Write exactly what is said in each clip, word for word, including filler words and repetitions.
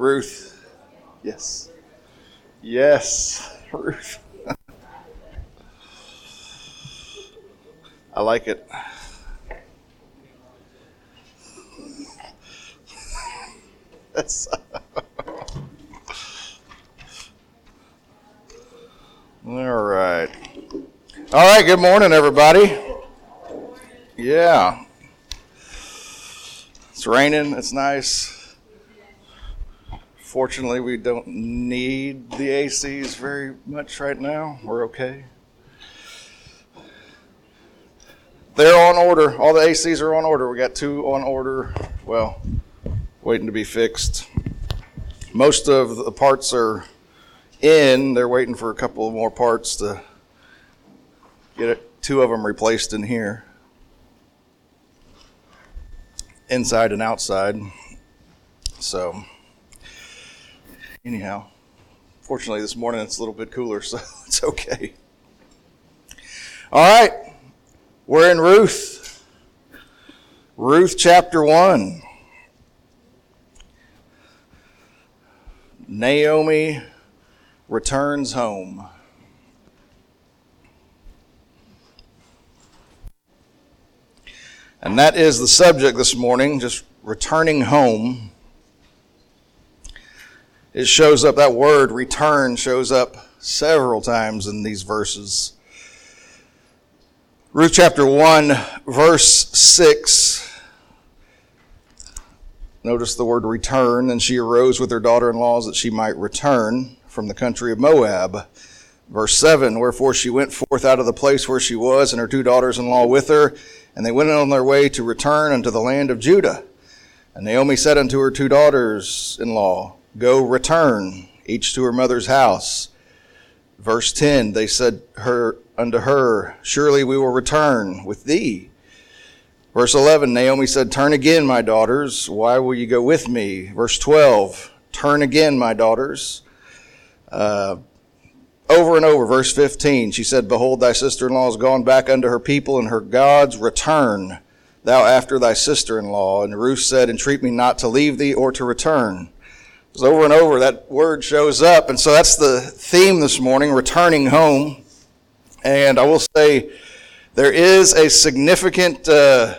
Ruth. Yes. Yes, Ruth. I like it. That's all right. All right, good morning, everybody. Yeah. It's raining, it's nice. Fortunately, we don't need the A Cs very much right now. We're okay. They're on order. All the A Cs are on order. We got two on order. Well, waiting to be fixed. Most of the parts are in. They're waiting for a couple of more parts to get it, two of them replaced in here. Inside and outside. So, anyhow, fortunately this morning it's a little bit cooler, so it's okay. All right, we're in Ruth. Ruth chapter one. Naomi returns home. And that is the subject this morning, just returning home. It shows up, that word return shows up several times in these verses. Ruth chapter one, verse six. Notice the word return. And she arose with her daughter-in-laws that she might return from the country of Moab. Verse seven, wherefore she went forth out of the place where she was, and her two daughters-in-law with her, and they went on their way to return unto the land of Judah. And Naomi said unto her two daughters-in-law, go return, each to her mother's house. Verse ten, they said her unto her, surely we will return with thee. Verse eleven, Naomi said, turn again, my daughters. Why will you go with me? Verse twelve, turn again, my daughters. Uh, over and over, verse fifteen, she said, behold, thy sister-in-law is gone back unto her people and her gods. Return thou after thy sister-in-law. And Ruth said, entreat me not to leave thee or to return. It's over and over, that word shows up. And so that's the theme this morning, returning home. And I will say there is a significant... Uh,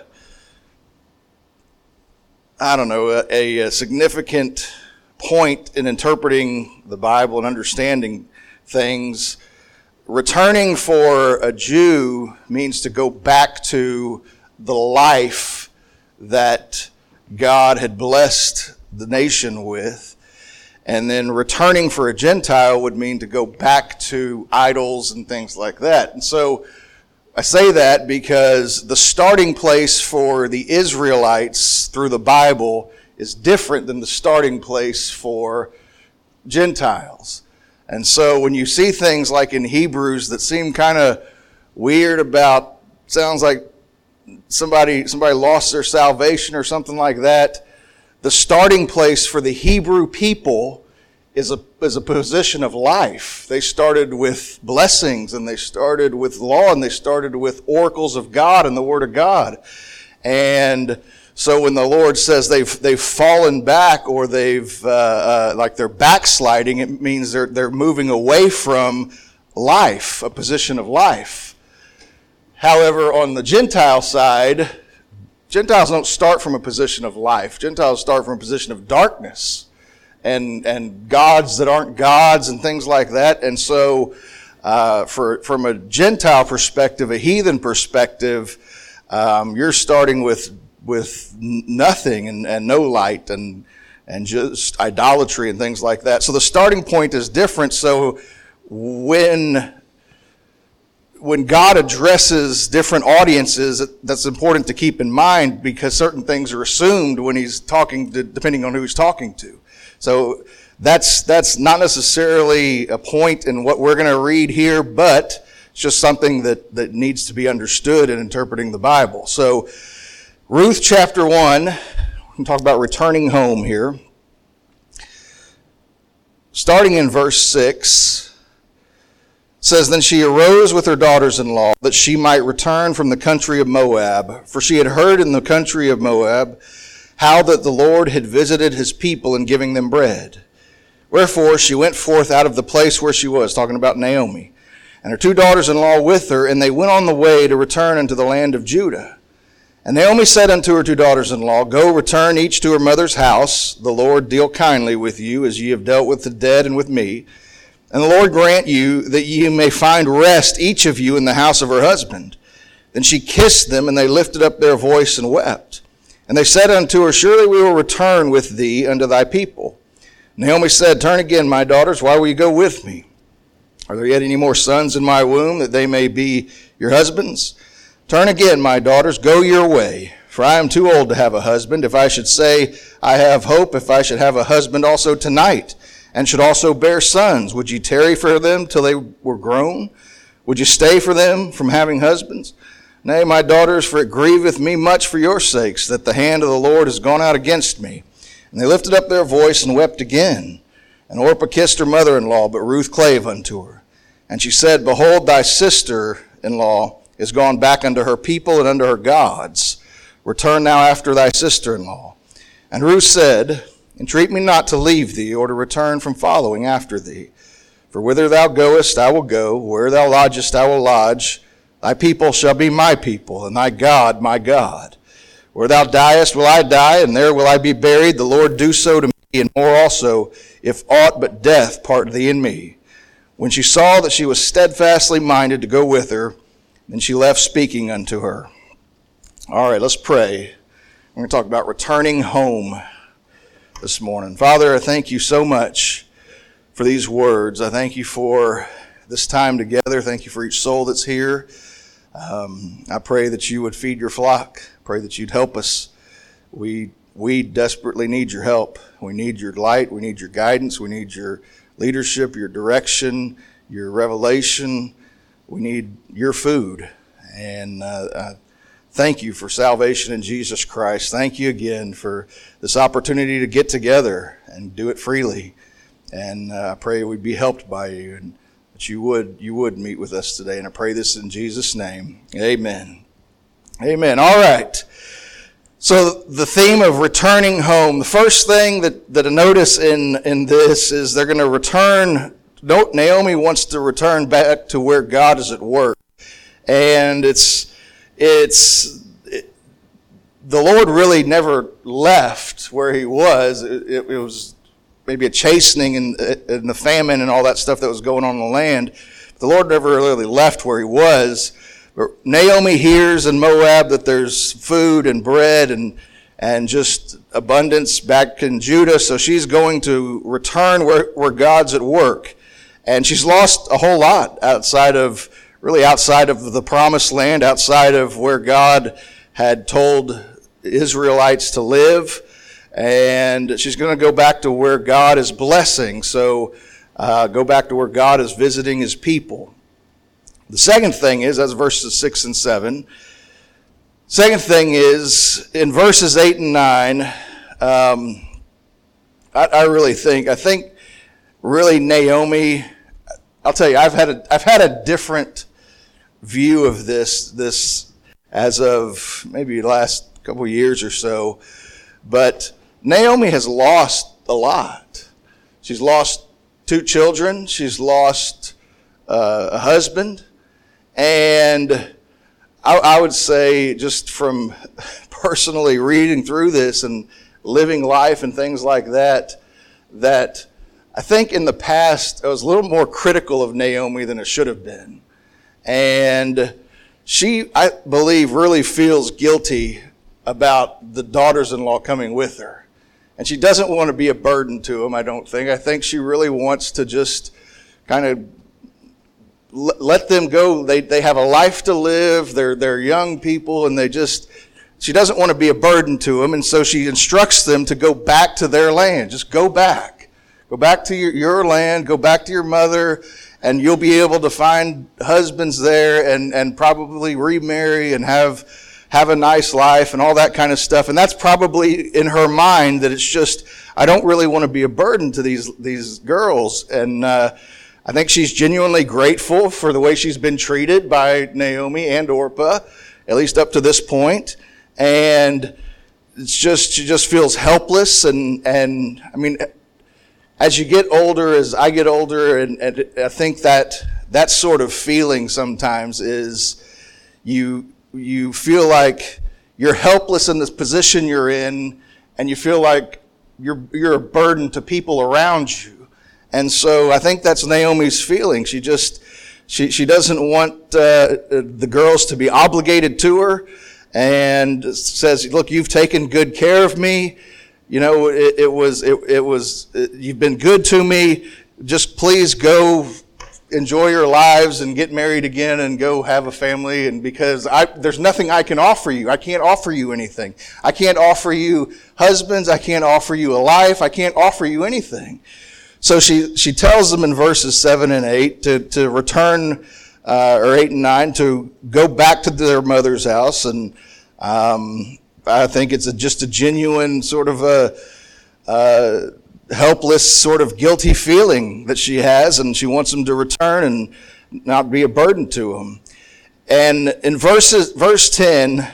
I don't know, a, a significant point in interpreting the Bible and understanding things. Returning for a Jew means to go back to the life that God had blessed the nation with. And then returning for a Gentile would mean to go back to idols and things like that. And so I say that because the starting place for the Israelites through the Bible is different than the starting place for Gentiles. And so when you see things like in Hebrews that seem kind of weird about, sounds like somebody somebody lost their salvation or something like that, the starting place for the Hebrew people is a is a position of life. They started with blessings, and they started with law, and they started with oracles of God and the Word of God. And so when the Lord says they've they've fallen back, or they've uh, uh, like they're backsliding, it means they're they're moving away from life, a position of life. However, on the Gentile side, Gentiles don't start from a position of life. Gentiles start from a position of darkness. And and gods that aren't gods and things like that. And so uh, for from a Gentile perspective, a heathen perspective, um, you're starting with with nothing and, and no light and and just idolatry and things like that. So the starting point is different. So when when God addresses different audiences, that's important to keep in mind, because certain things are assumed when he's talking to, depending on who he's talking to. So that's that's not necessarily a point in what we're going to read here, but it's just something that, that needs to be understood in interpreting the Bible. So Ruth chapter one, we can talk about returning home here. Starting in verse six, it says, then she arose with her daughters-in-law that she might return from the country of Moab, for she had heard in the country of Moab how that the Lord had visited his people in giving them bread. Wherefore she went forth out of the place where she was, talking about Naomi, and her two daughters-in-law with her, and they went on the way to return unto the land of Judah. And Naomi said unto her two daughters-in-law, Go, return each to her mother's house. The Lord deal kindly with you, as ye have dealt with the dead and with me. And the Lord grant you that ye may find rest, each of you, in the house of her husband. Then she kissed them, and they lifted up their voice and wept. And they said unto her, Surely we will return with thee unto thy people. Naomi said, Turn again, my daughters, why will you go with me? Are there yet any more sons in my womb, that they may be your husbands? Turn again, my daughters, go your way, for I am too old to have a husband. If I should say, I have hope, if I should have a husband also tonight, and should also bear sons, would ye tarry for them till they were grown? Would you stay for them from having husbands? Nay, my daughters, for it grieveth me much for your sakes, that the hand of the Lord is gone out against me. And they lifted up their voice and wept again. And Orpah kissed her mother-in-law, but Ruth clave unto her. And she said, Behold, thy sister-in-law is gone back unto her people and unto her gods. Return now after thy sister-in-law. And Ruth said, Entreat me not to leave thee, or to return from following after thee. For whither thou goest, I will go. Where thou lodgest, I will lodge. Thy people shall be my people, and thy God my God. Where thou diest will I die, and there will I be buried. The Lord do so to me, and more also, if aught but death part thee and me. When she saw that she was steadfastly minded to go with her, then she left speaking unto her. All right, let's pray. We're going to talk about returning home this morning. Father, I thank you so much for these words. I thank you for this time together. Thank you for each soul that's here. Um, I pray that you would feed your flock. Pray that you'd help us. We we desperately need your help. We need your light. We need your guidance. We need your leadership, your direction, your revelation. We need your food. And uh, I thank you for salvation in Jesus Christ. Thank you again for this opportunity to get together and do it freely. And uh, I pray we'd be helped by you, and that you would you would meet with us today. And I pray this in Jesus' name. Amen. Amen. All right. So the theme of returning home. The first thing that, that I notice in, in this is they're going to return. Naomi wants to return back to where God is at work. And it's, it's, it, the Lord really never left where he was. It, it, it was maybe a chastening in, in the famine and all that stuff that was going on in the land. The Lord never really left where he was. But Naomi hears in Moab that there's food and bread and and just abundance back in Judah, so she's going to return where, where God's at work. And she's lost a whole lot outside of, really outside of the promised land, outside of where God had told Israelites to live. And she's going to go back to where God is blessing, so uh, go back to where God is visiting his people. The second thing is, that's verses six and seven. Second thing is, in verses eight and nine, um, I, I really think, I think really Naomi, I'll tell you, I've had a, I've had a different view of this, this as of maybe the last couple of years or so, but Naomi has lost a lot. She's lost two children, she's lost uh, a husband, and I, I would say, just from personally reading through this and living life and things like that, that I think in the past I was a little more critical of Naomi than it should have been. And she, I believe, really feels guilty about the daughters-in-law coming with her. And she doesn't want to be a burden to them, I don't think. I think she really wants to just kind of let them go. They they have a life to live. They're they're young people, and they just, she doesn't want to be a burden to them, and so she instructs them to go back to their land. Just go back. Go back to your, your land, go back to your mother, and you'll be able to find husbands there and, and probably remarry and have have a nice life and all that kind of stuff. And that's probably in her mind, that it's just, I don't really want to be a burden to these these girls. And uh I think she's genuinely grateful for the way she's been treated by Naomi and Orpah, at least up to this point. And it's just, she just feels helpless. And, and I mean, as you get older, as I get older, and, and I think that that sort of feeling sometimes is you, you feel like you're helpless in this position you're in, and you feel like you're, you're a burden to people around you. And so I think that's Naomi's feeling. She just, she, she doesn't want uh, the girls to be obligated to her, and says, look, you've taken good care of me. You know, it, it was, it, it was, it, you've been good to me. Just please go enjoy your lives and get married again and go have a family. And because I, there's nothing I can offer you. I can't offer you anything. I can't offer you husbands. I can't offer you a life. I can't offer you anything. So she, she tells them in verses seven and eight to, to return, uh, or eight and nine, to go back to their mother's house. And, um, I think it's a, just a genuine sort of a, uh, helpless, sort of guilty feeling that she has, and she wants them to return and not be a burden to them. And in verses, verse ten,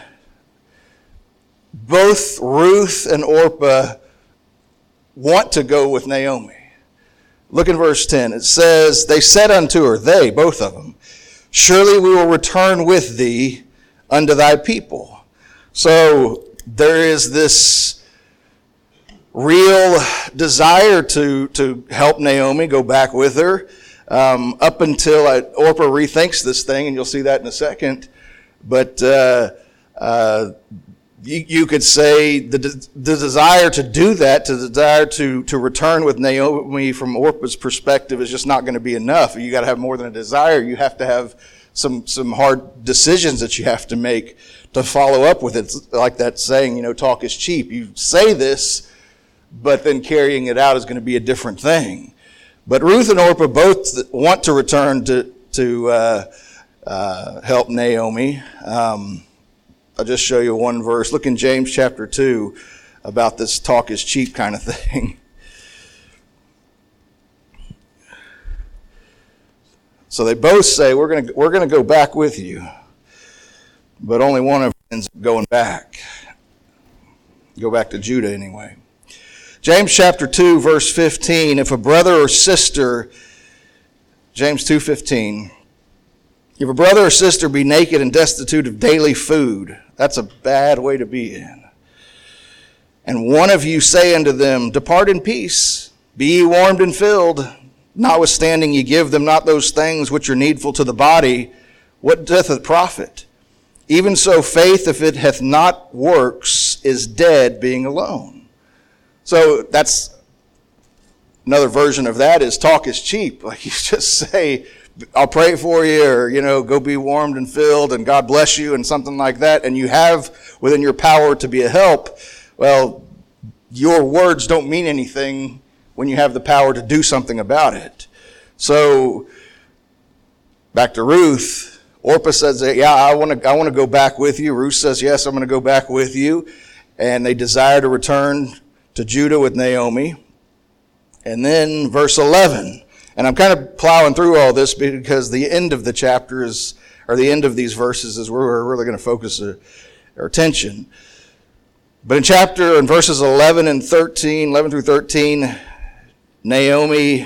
both Ruth and Orpah want to go with Naomi. Look in verse ten. It says, they said unto her, they, both of them, surely we will return with thee unto thy people. So there is this real desire to, to help Naomi go back with her, um, up until I, Orpah rethinks this thing, and you'll see that in a second. But uh, uh, you, you could say the, the desire to do that, to the desire to, to return with Naomi from Orpah's perspective, is just not going to be enough. You got to have more than a desire. You have to have some some hard decisions that you have to make to follow up with it. It's like that saying, you know, talk is cheap. You say this, but then carrying it out is going to be a different thing. But Ruth and Orpah both want to return to to uh, uh, help Naomi. Um, I'll just show you one verse. Look in James chapter two about this talk is cheap kind of thing. So they both say, we're going to we're going to go back with you. But only one of them ends up going back. Go back to Judah anyway. James chapter two, verse fifteen, if a brother or sister, James two fifteen, if a brother or sister be naked and destitute of daily food, that's a bad way to be in. And one of you say unto them, depart in peace, be ye warmed and filled, notwithstanding ye give them not those things which are needful to the body, what doth it profit? Even so, faith, if it hath not works, is dead, being alone. So that's another version of that is talk is cheap. Like you just say, I'll pray for you, or, you know, go be warmed and filled, and God bless you, and something like that, and you have within your power to be a help. Well, your words don't mean anything when you have the power to do something about it. So, back to Ruth. Orpah says, yeah, I want to I want to go back with you. Ruth says, yes, I'm going to go back with you. And they desire to return to Judah with Naomi. And then verse eleven. And I'm kind of plowing through all this because the end of the chapter is, or the end of these verses is where we're really going to focus our attention. But in chapter, in verses eleven and thirteen, eleven through thirteen, Naomi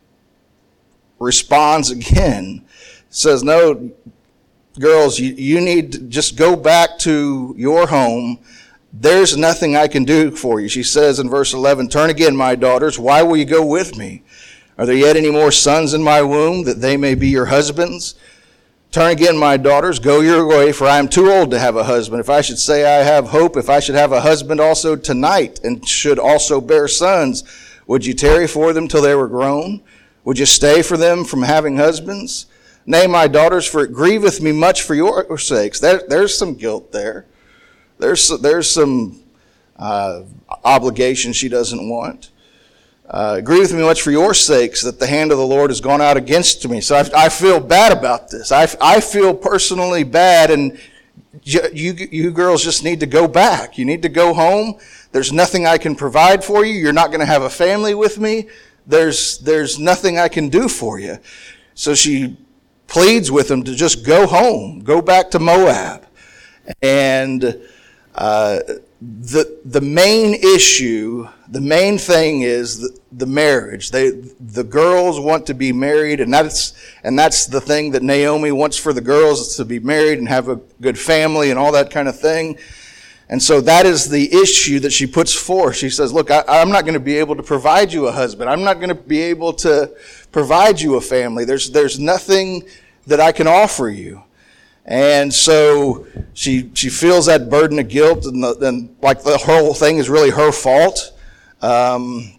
responds again. Says, no, girls, you, you need to just go back to your home. There's nothing I can do for you. She says in verse eleven, turn again, my daughters. Why will you go with me? Are there yet any more sons in my womb, that they may be your husbands? Turn again, my daughters, go your way, for I am too old to have a husband. If I should say I have hope, if I should have a husband also tonight, and should also bear sons, would you tarry for them till they were grown? Would you stay for them from having husbands? Nay, my daughters, for it grieveth me much for your sakes. There, there's some guilt there. There's, there's some uh, obligation she doesn't want. Uh, it grieveth me much for your sakes that the hand of the Lord has gone out against me. So I, I feel bad about this. I, I feel personally bad, and you, you, you girls just need to go back. You need to go home. There's nothing I can provide for you. You're not going to have a family with me. There's, there's nothing I can do for you. So she pleads with them to just go home, go back to Moab. And uh, the the main issue, the main thing is the, the marriage. They the girls want to be married, and that's and that's the thing that Naomi wants for the girls, is to be married and have a good family and all that kind of thing. And so that is the issue that she puts forth. She says, look, I, I'm not going to be able to provide you a husband. I'm not going to be able to provide you a family. There's there's nothing that I can offer you. And so she she feels that burden of guilt, and, the, and like the whole thing is really her fault. Um,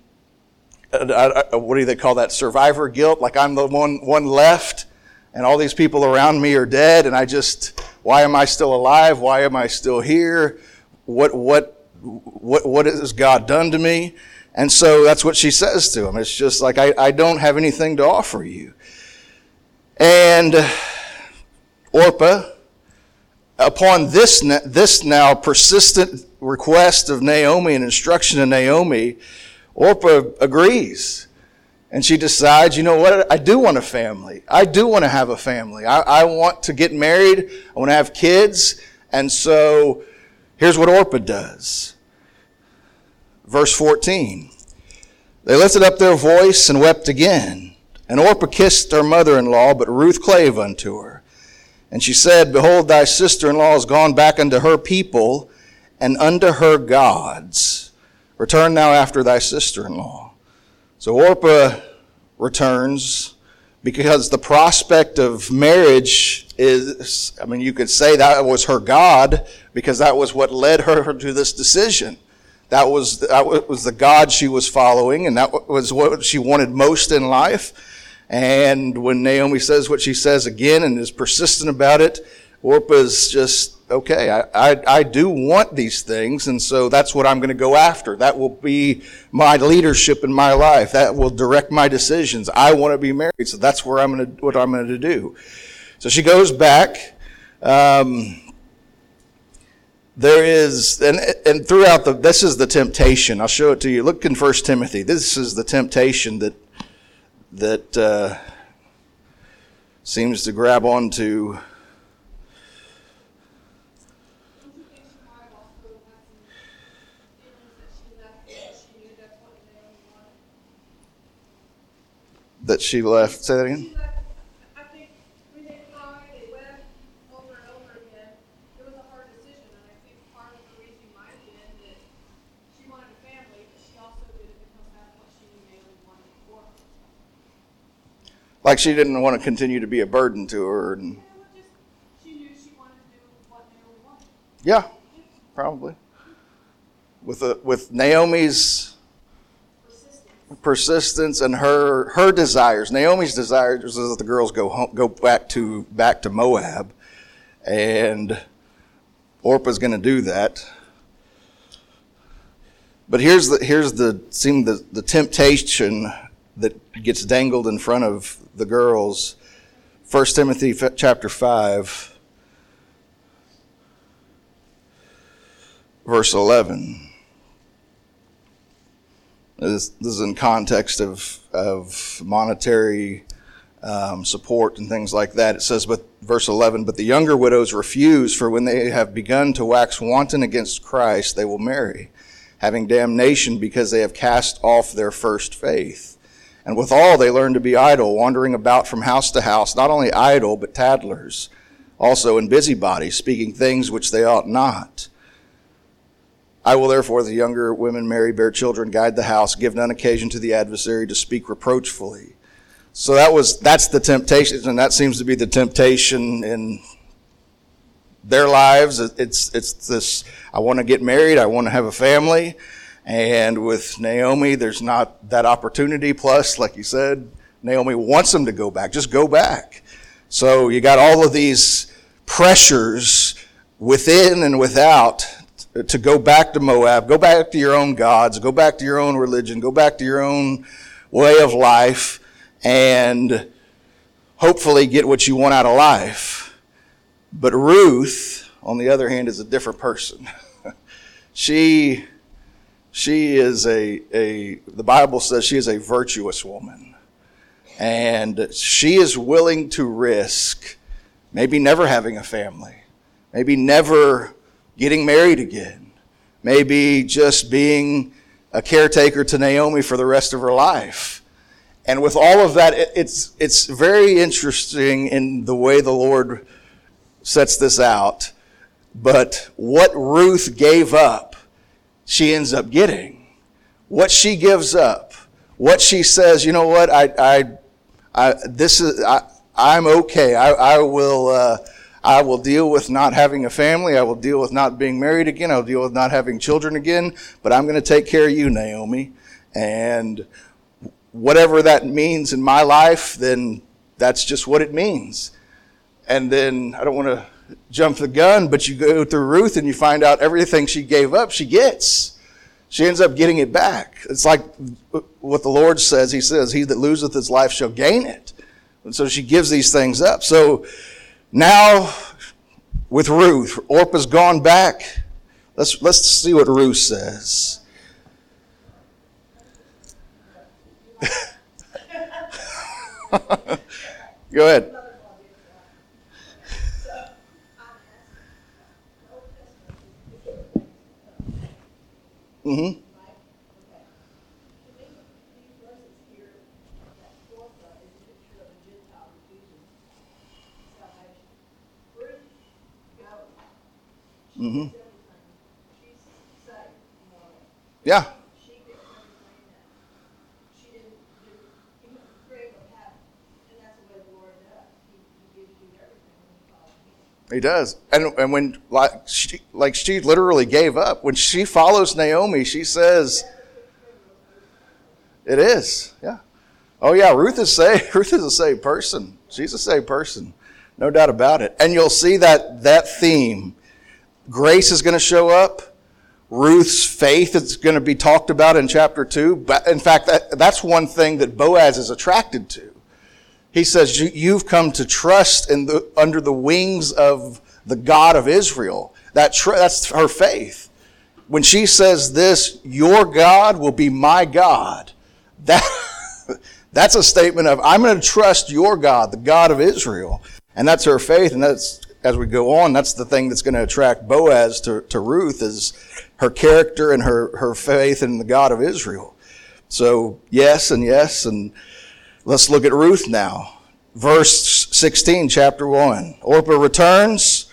I, I, what do they call that? Survivor guilt. Like I'm the one one left, and all these people around me are dead, and I just, why am I still alive? Why am I still here? What what what what has God done to me? And so that's what she says to him. It's just like, I, I don't have anything to offer you. And Orpah, upon this this now persistent request of Naomi and instruction of Naomi, Orpah agrees. And she decides, you know what, I do want a family. I do want to have a family. I, I want to get married. I want to have kids. And so here's what Orpah does. Verse fourteen. They lifted up their voice and wept again. And Orpah kissed her mother-in-law, but Ruth clave unto her. And she said, behold, thy sister-in-law is gone back unto her people and unto her gods. Return now after thy sister-in-law. So Orpah returns because the prospect of marriage is, I mean, you could say that was her God, because that was what led her to this decision. That was, that was the God she was following, and that was what she wanted most in life. And when Naomi says what she says again and is persistent about it, Orpah's just, okay, I, I, I do want these things, and so that's what I'm going to go after. That will be my leadership in my life. That will direct my decisions. I want to be married, so that's where I'm going to, what I'm going to do. So she goes back. Um, there is, and and throughout the, this is the temptation. I'll show it to you. Look in First Timothy. This is the temptation that that uh, seems to grab onto. That she left. Say that again. She left, I think when they cried, they wept over and over again. It was a hard decision, and I think part of the reason might have been that she wanted a family, but she also did it because that's what she knew Naomi wanted for her. Like she didn't want to continue to be a burden to her. And, Yeah, well, just she knew she wanted to do what Naomi wanted. yeah, probably. With a, with Naomi's persistence and her her desires. Naomi's desires is that the girls go home, go back to back to Moab, and Orpah's going to do that. But here's the here's the seem the, the temptation that gets dangled in front of the girls. First Timothy chapter five, verse eleven. This, this is in context of, of monetary um, support and things like that. It says, but verse eleven, but the younger widows refuse, for when they have begun to wax wanton against Christ, they will marry, having damnation because they have cast off their first faith. And withal they learn to be idle, wandering about from house to house, not only idle, but tattlers, also in busybodies, speaking things which they ought not. I will therefore, the younger women marry, bear children, guide the house, give none occasion to the adversary to speak reproachfully. So that was, that's the temptation, and that seems to be the temptation in their lives. It's, it's this, I want to get married, I want to have a family, and with Naomi, there's not that opportunity. Plus, like you said, Naomi wants them to go back, just go back. So you got all of these pressures within and without to go back to Moab, go back to your own gods, go back to your own religion, go back to your own way of life, and hopefully get what you want out of life. But Ruth, on the other hand, is a different person. she, she is a, a, the Bible says she is a virtuous woman. And she is willing to risk maybe never having a family, maybe never getting married again, maybe just being a caretaker to Naomi for the rest of her life. And with all of that, it's it's very interesting in the way the Lord sets this out. But what Ruth gave up, she ends up getting. What she gives up, what she says, you know what, I, I, I this is, I, I'm okay. I, I will, uh, I will deal with not having a family. I will deal with not being married again. I'll deal with not having children again. But I'm going to take care of you, Naomi. And whatever that means in my life, then that's just what it means. And then I don't want to jump the gun, but you go through Ruth and you find out everything she gave up, she gets. She ends up getting it back. It's like what the Lord says. He says, he that loseth his life shall gain it. And so she gives these things up. So now with Ruth, Orpah's gone back. Let's, let's see what Ruth says. Go ahead. Mm-hmm. Mm-hmm. Yeah. He does. And and when like she like she literally gave up. When she follows Naomi, she says it is. Yeah. Oh yeah, Ruth is saved. Ruth is a saved person. She's a saved person. No doubt about it. And you'll see that that theme. Grace is going to show up. Ruth's faith is going to be talked about in chapter two. But in fact, that, that's one thing that Boaz is attracted to. He says, you've come to trust in the, under the wings of the God of Israel. That tr- that's her faith. When she says this, your God will be my God. That, that's a statement of, I'm going to trust your God, the God of Israel. And that's her faith. And that's, as we go on, that's the thing that's going to attract Boaz to, to Ruth is her character and her, her faith in the God of Israel. So yes and yes and let's look at Ruth now. Verse sixteen, chapter one. Orpah returns.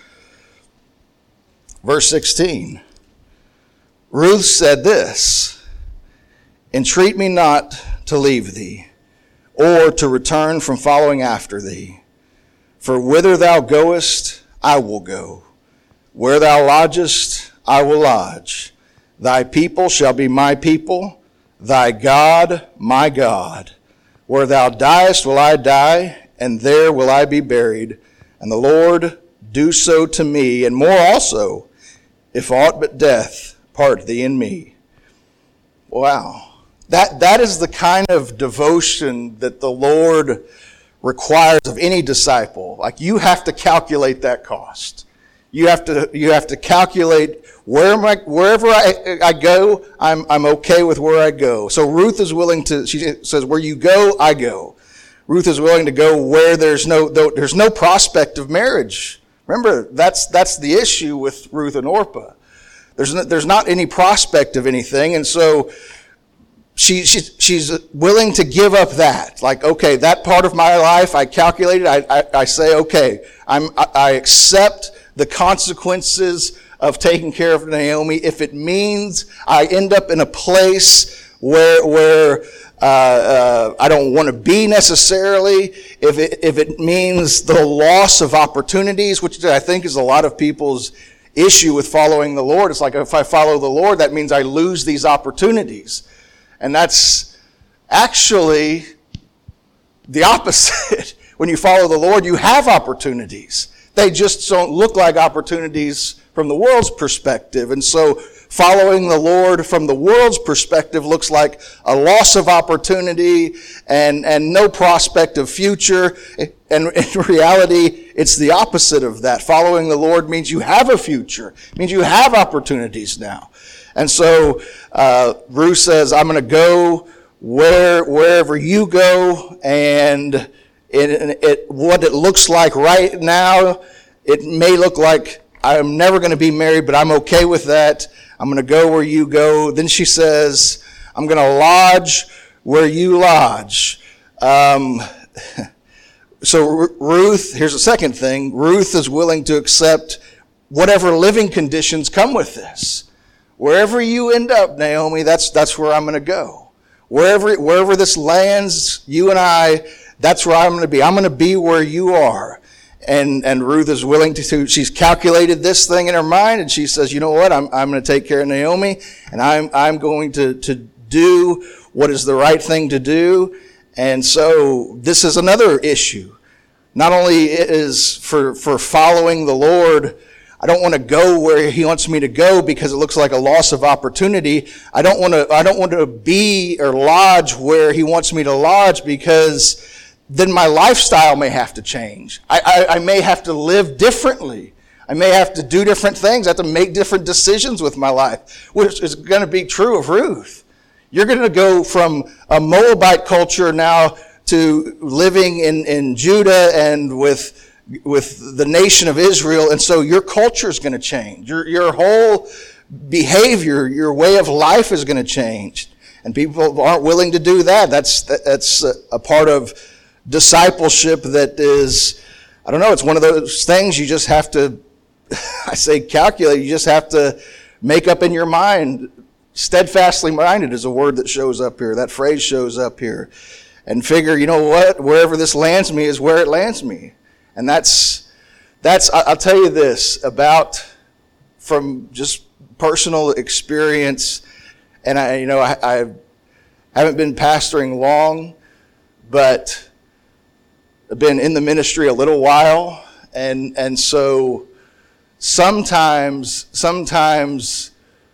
Verse sixteen. Ruth said this, entreat me not to leave thee, or to return from following after thee. For whither thou goest, I will go. Where thou lodgest, I will lodge. Thy people shall be my people, thy God my God. Where thou diest will I die, and there will I be buried. And the Lord do so to me, and more also, if aught but death part thee and me. Wow. That, that is the kind of devotion that the Lord requires of any disciple. Like, you have to calculate that cost. You have to, you have to calculate where am I, wherever I, I go, I'm, I'm okay with where I go. So Ruth is willing to, she says, where you go, I go. Ruth is willing to go where there's no, there's no prospect of marriage. Remember, that's, that's the issue with Ruth and Orpah. There's no, there's not any prospect of anything. And so she, she, she's willing to give up that. Like, okay, that part of my life, I calculated, I, I, I say, okay, I'm, I, I accept the consequences of taking care of Naomi. If it means I end up in a place where, where, uh, uh, I don't want to be necessarily, if it, if it means the loss of opportunities, which I think is a lot of people's issue with following the Lord. It's like, if I follow the Lord, that means I lose these opportunities. And that's actually the opposite. When you follow the Lord, you have opportunities. They just don't look like opportunities from the world's perspective. And so following the Lord from the world's perspective looks like a loss of opportunity and, and no prospect of future. And in reality, it's the opposite of that. Following the Lord means you have a future. It means you have opportunities now. And so uh, Ruth says, I'm going to go where wherever you go, and it, it, what it looks like right now, it may look like I'm never going to be married, but I'm okay with that. I'm going to go where you go. Then she says, I'm going to lodge where you lodge. Um, so Ruth, here's the second thing. Ruth is willing to accept whatever living conditions come with this. Wherever you end up, Naomi, that's that's where I'm going to go. Wherever wherever this lands, you and I, that's where I'm going to be. I'm going to be where you are. And and Ruth is willing to, to, she's calculated this thing in her mind, and she says, you know what, I'm I'm going to take care of Naomi, and I'm I'm going to, to do what is the right thing to do. And so this is another issue. Not only is for, for following the Lord, I don't want to go where he wants me to go because it looks like a loss of opportunity. I don't want to, I don't want to be or lodge where he wants me to lodge because then my lifestyle may have to change. I, I, I may have to live differently. I may have to do different things. I have to make different decisions with my life, which is going to be true of Ruth. You're going to go from a Moabite culture now to living in, in Judah and with with the nation of Israel, and so your culture is going to change. Your your whole behavior, your way of life is going to change, and people aren't willing to do that. That's that's a part of discipleship that is, I don't know, it's one of those things you just have to, I say calculate, you just have to make up in your mind. Steadfastly minded is a word that shows up here. That phrase shows up here. And figure, you know what, wherever this lands me is where it lands me. And that's, that's, I'll tell you this about, from just personal experience, and I, you know, I, I haven't been pastoring long, but I've been in the ministry a little while, and, and so sometimes, sometimes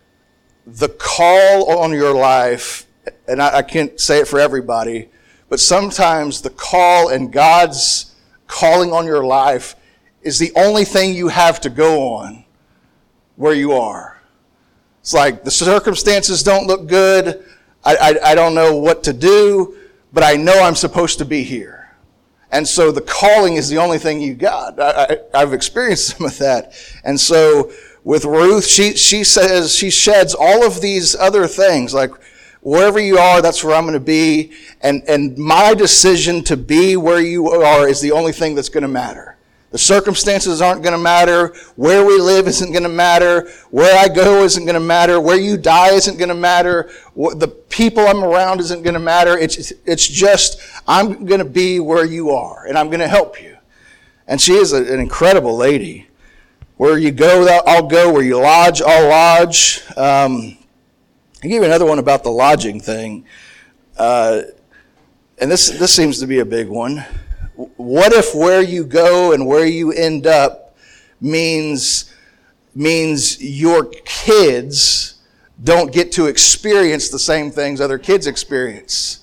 the call on your life, and I, I can't say it for everybody, but sometimes the call and God's calling on your life is the only thing you have to go on where you are. It's like the circumstances don't look good. I, I, I don't know what to do, but I know I'm supposed to be here. And so the calling is the only thing you got. I, I, I've experienced some of that. And so with Ruth, she, she says, she sheds all of these other things, like wherever you are, that's where I'm going to be. And, and my decision to be where you are is the only thing that's going to matter. The circumstances aren't going to matter. Where we live isn't going to matter. Where I go isn't going to matter. Where you die isn't going to matter. The people I'm around isn't going to matter. It's, it's just, I'm going to be where you are, and I'm going to help you. And she is a, an incredible lady. Where you go, I'll go. Where you lodge, I'll lodge. Um, I'll give you another one about the lodging thing. Uh, and this this seems to be a big one. What if where you go and where you end up means means your kids don't get to experience the same things other kids experience?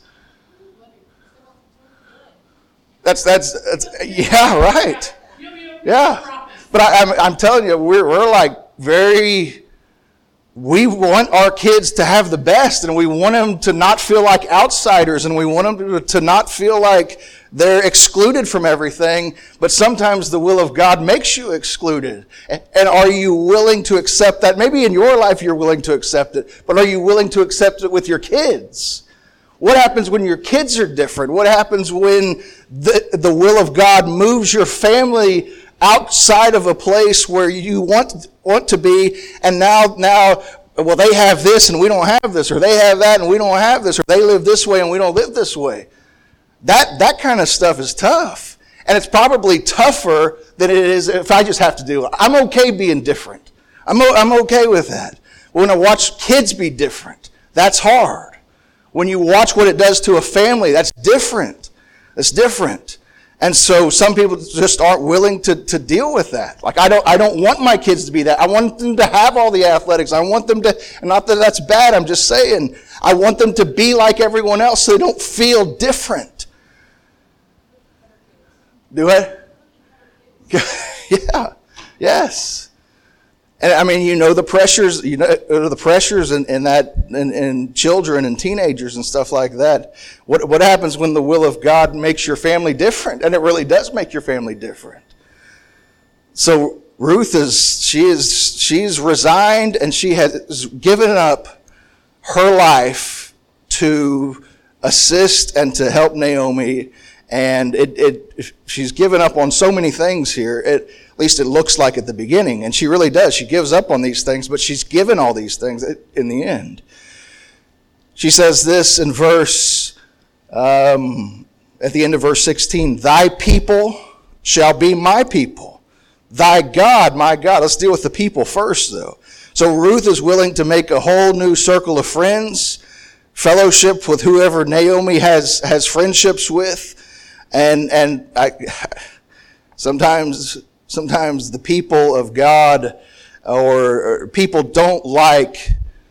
That's that's, that's yeah, right. Yeah. But I, I'm, I'm telling you, we're we're like very, we want our kids to have the best, and we want them to not feel like outsiders, and we want them to, to not feel like they're excluded from everything. But sometimes the will of God makes you excluded. And, and are you willing to accept that? Maybe in your life you're willing to accept it, but are you willing to accept it with your kids? What happens when your kids are different? What happens when the, the will of God moves your family outside of a place where you want want to be, and now now well, they have this and we don't have this, or they have that and we don't have this, or they live this way and we don't live this way. That that kind of stuff is tough, and it's probably tougher than it is if I just have to do it. I'm okay being different. I'm I'm okay with that. When I watch kids be different, that's hard. When you watch what it does to a family, that's different. That's different. And so some people just aren't willing to, to deal with that. Like, I don't, I don't want my kids to be that. I want them to have all the athletics. I want them to, and not that that's bad, I'm just saying, I want them to be like everyone else so they don't feel different. Do I? Yeah. Yes. And I mean, you know the pressures, you know the pressures in, in that, in, in children and teenagers and stuff like that. What what happens when the will of God makes your family different? And it really does make your family different. So Ruth is, she is, she's resigned and she has given up her life to assist and to help Naomi. And it, it, she's given up on so many things here. It, at least it looks like at the beginning. And she really does. She gives up on these things, but she's given all these things in the end. She says this in verse, um, at the end of verse sixteen, thy people shall be my people. Thy God, my God. Let's deal with the people first, though. So Ruth is willing to make a whole new circle of friends, fellowship with whoever Naomi has, has friendships with. And, and I, sometimes, sometimes the people of God or, or people don't like,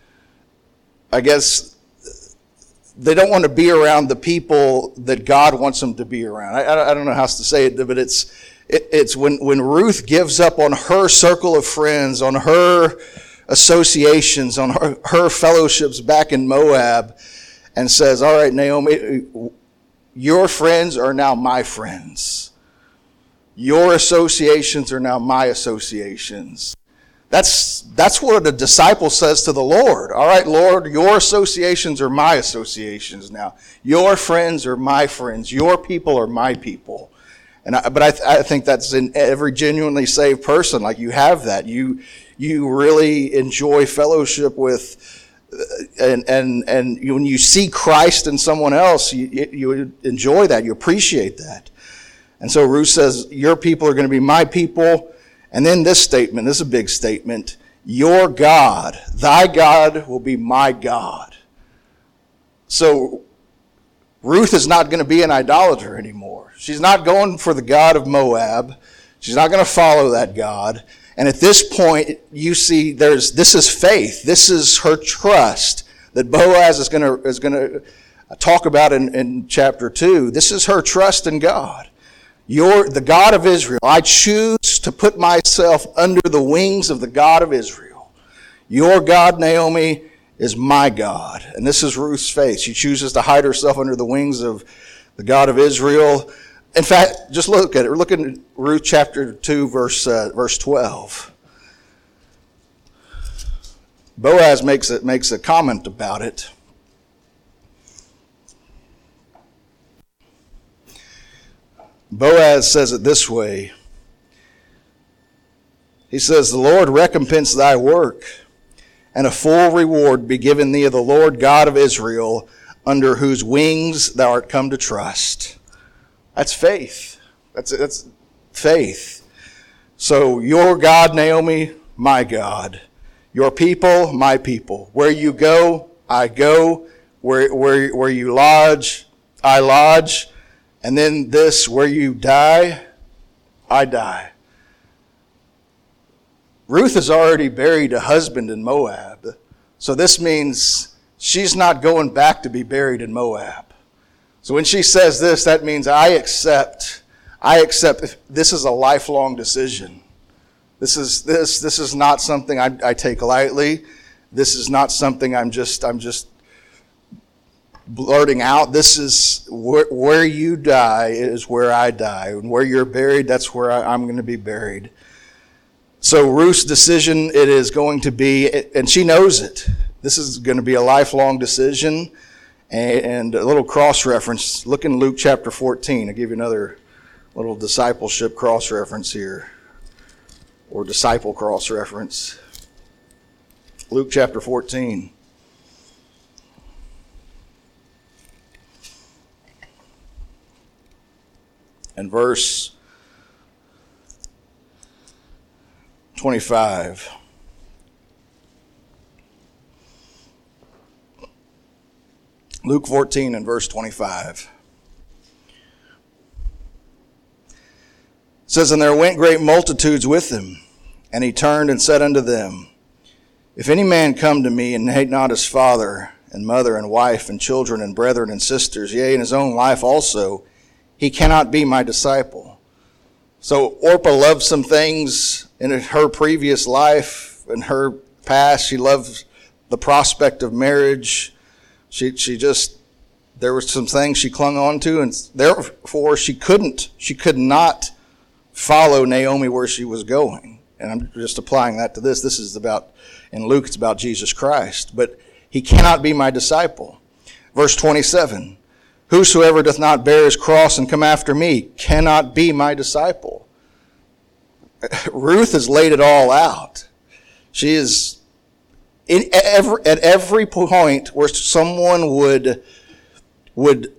I guess, they don't want to be around the people that God wants them to be around. I, I don't know how to say it, but it's, it, it's when, when Ruth gives up on her circle of friends, on her associations, on her, her fellowships back in Moab, and says, all right, Naomi, your friends are now my friends. Your associations are now my associations. That's, that's what a disciple says to the Lord. All right, Lord, your associations are my associations now. Your friends are my friends. Your people are my people. And I, but I, th- I think that's in every genuinely saved person. Like you have that. You, you really enjoy fellowship with, and, and, and when you see Christ in someone else, you, you enjoy that. You appreciate that. And so Ruth says, your people are going to be my people. And then this statement, this is a big statement. Your God, thy God will be my God. So Ruth is not going to be an idolater anymore. She's not going for the God of Moab. She's not going to follow that God. And at this point, you see there's, this is faith. This is her trust that Boaz is going to, is going to talk about in, in chapter two. This is her trust in God. You're the God of Israel. I choose to put myself under the wings of the God of Israel. Your God, Naomi, is my God. And this is Ruth's faith. She chooses to hide herself under the wings of the God of Israel. In fact, just look at it. We're looking at Ruth chapter two, verse uh, verse twelve. Boaz makes it makes a comment about it. Boaz says it this way. He says, the Lord recompense thy work, and a full reward be given thee of the Lord God of Israel, under whose wings thou art come to trust. That's faith. That's, that's faith. So your God, Naomi, my God. Your people, my people. Where you go, I go. Where, where, where you lodge, I lodge. And then this, where you die, I die. Ruth has already buried a husband in Moab. So this means she's not going back to be buried in Moab. So when she says this, that means I accept, I accept this is a lifelong decision. This is this this is not something I, I take lightly. This is not something I'm just I'm just blurting out. This is where, where you die is where I die. And where you're buried, that's where I, I'm going to be buried. So Ruth's decision, it is going to be, and she knows it. This is going to be a lifelong decision. And a little cross-reference. Look in Luke chapter fourteen. I'll give you another little discipleship cross-reference here. Or disciple cross-reference. Luke chapter fourteen. And verse twenty-five. Luke fourteen and verse twenty-five. It says, and there went great multitudes with him, and he turned and said unto them, if any man come to me and hate not his father and mother and wife and children and brethren and sisters, yea, and his own life also, he cannot be my disciple. So Orpah loved some things in her previous life, in her past. She loved the prospect of marriage. She she just, there were some things she clung on to, and therefore she couldn't, she could not follow Naomi where she was going. and I'm just applying that to this. This is about, in Luke, it's about Jesus Christ. But he cannot be my disciple. Verse twenty-seven, whosoever doth not bear his cross and come after me cannot be my disciple. Ruth has laid it all out. She is, in every, at every point where someone would, would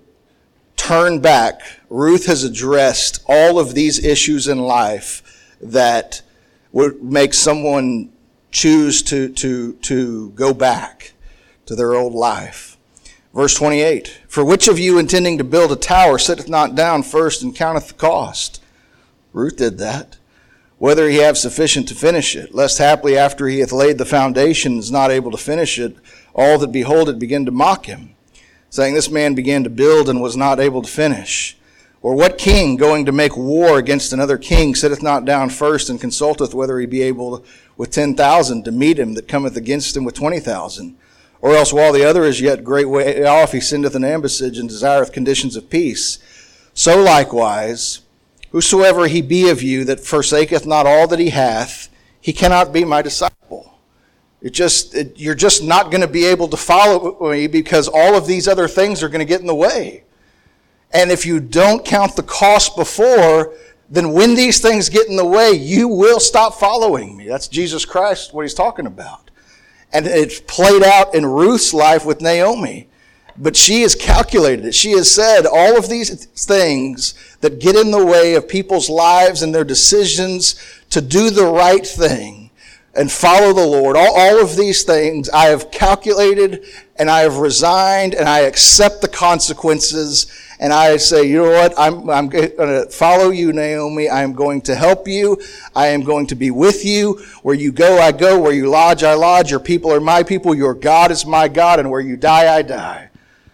turn back, Ruth has addressed all of these issues in life that would make someone choose to, to, to go back to their old life. Verse twenty-eight, for which of you intending to build a tower sitteth not down first and counteth the cost? Ruth did that. Whether he have sufficient to finish it, lest haply after he hath laid the foundation is not able to finish it, all that behold it begin to mock him, saying, this man began to build and was not able to finish. Or what king going to make war against another king sitteth not down first and consulteth whether he be able with ten thousand to meet him that cometh against him with twenty thousand? Or else while the other is yet great way off, he sendeth an ambassage and desireth conditions of peace. So likewise, whosoever he be of you that forsaketh not all that he hath, he cannot be my disciple. It just, it, you're just not going to be able to follow me because all of these other things are going to get in the way. And if you don't count the cost before, then when these things get in the way, you will stop following me. That's Jesus Christ, what he's talking about. And it's played out in Ruth's life with Naomi. But she has calculated it. She has said all of these things that get in the way of people's lives and their decisions to do the right thing and follow the Lord. All, all of these things I have calculated and I have resigned and I accept the consequences. And I say, you know what, I'm, I'm going to follow you, Naomi. I am going to help you. I am going to be with you. Where you go, I go. Where you lodge, I lodge. Your people are my people. Your God is my God. And where you die, I die.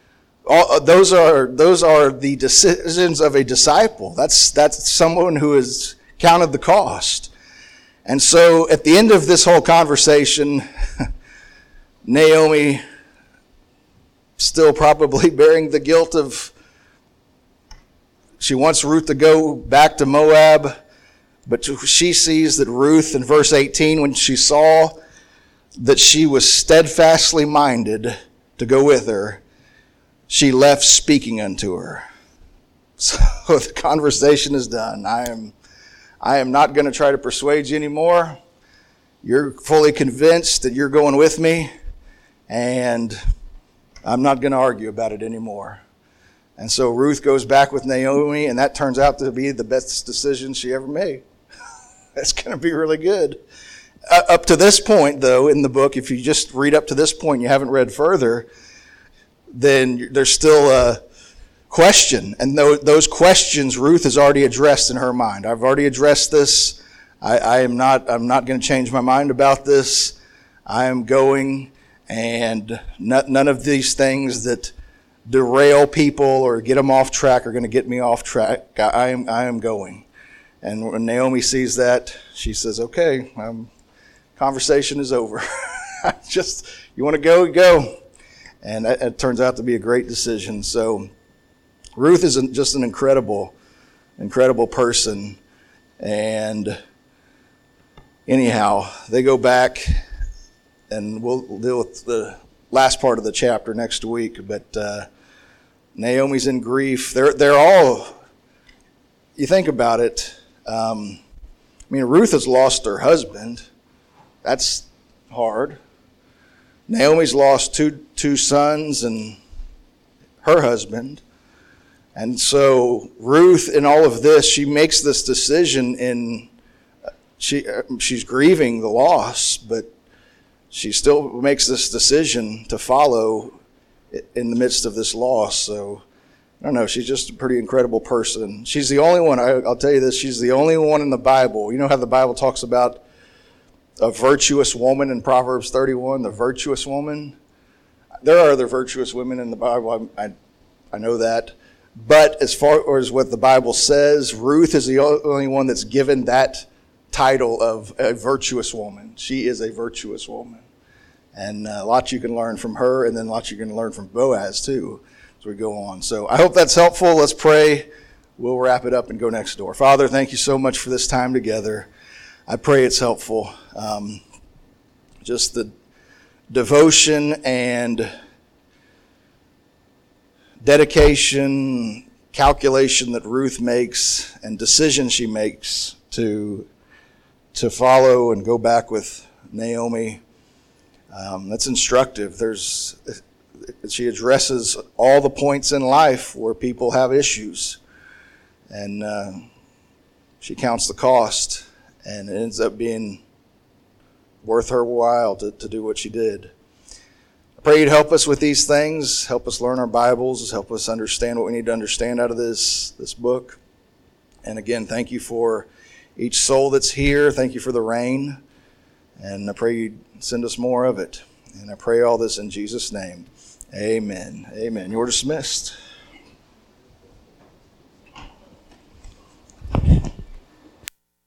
All, those are those are the decisions of a disciple. That's that's someone who has counted the cost. And so at the end of this whole conversation, Naomi, still probably bearing the guilt of, she wants Ruth to go back to Moab, but she sees that Ruth, in verse eighteen, when she saw that she was steadfastly minded to go with her, she left speaking unto her. So the conversation is done. I am, I am not going to try to persuade you anymore. You're fully convinced that you're going with me, and I'm not going to argue about it anymore. And so Ruth goes back with Naomi, and that turns out to be the best decision she ever made. That's going to be really good. Uh, up to this point, though, in the book, if you just read up to this point, you haven't read further, then there's still a question. And th- those questions Ruth has already addressed in her mind. I've already addressed this. I, I am not, I'm not going to change my mind about this. I am going, and not, none of these things that derail people or get them off track are going to get me off track. I am, I am going. And when Naomi sees that, she says, okay, um, conversation is over. Just, you want to go, go. And it, it turns out to be a great decision. So Ruth is an, just an incredible, incredible person. And anyhow, they go back, and we'll, we'll deal with the last part of the chapter next week. But uh, Naomi's in grief. They're they're all, you think about it, um, I mean, Ruth has lost her husband. That's hard. Naomi's lost two two sons and her husband. And so Ruth, in all of this, she makes this decision in, she she's grieving the loss, but she still makes this decision to follow in the midst of this loss. So, I don't know, she's just a pretty incredible person. She's the only one, I, I'll tell you this, she's the only one in the Bible. You know how the Bible talks about a virtuous woman in Proverbs thirty-one, the virtuous woman? There are other virtuous women in the Bible, I, I, I know that. But as far as what the Bible says, Ruth is the only one that's given that title of a virtuous woman. She is a virtuous woman. And uh, lots you can learn from her, and then lots you can learn from Boaz too as we go on. So I hope that's helpful. Let's pray. We'll wrap it up and go next door. Father, thank you so much for this time together. I pray it's helpful. Um, just the devotion and dedication, calculation that Ruth makes, and decision she makes to to follow and go back with Naomi. Um, that's instructive. There's she addresses all the points in life where people have issues, and uh, she counts the cost, and it ends up being worth her while to, to do what she did. I pray you'd help us with these things, help us learn our Bibles, help us understand what we need to understand out of this, this book. And again, thank you for each soul that's here. Thank you for the rain. And I pray you'd send us more of it. And I pray all this in Jesus' name. Amen. Amen. You're dismissed.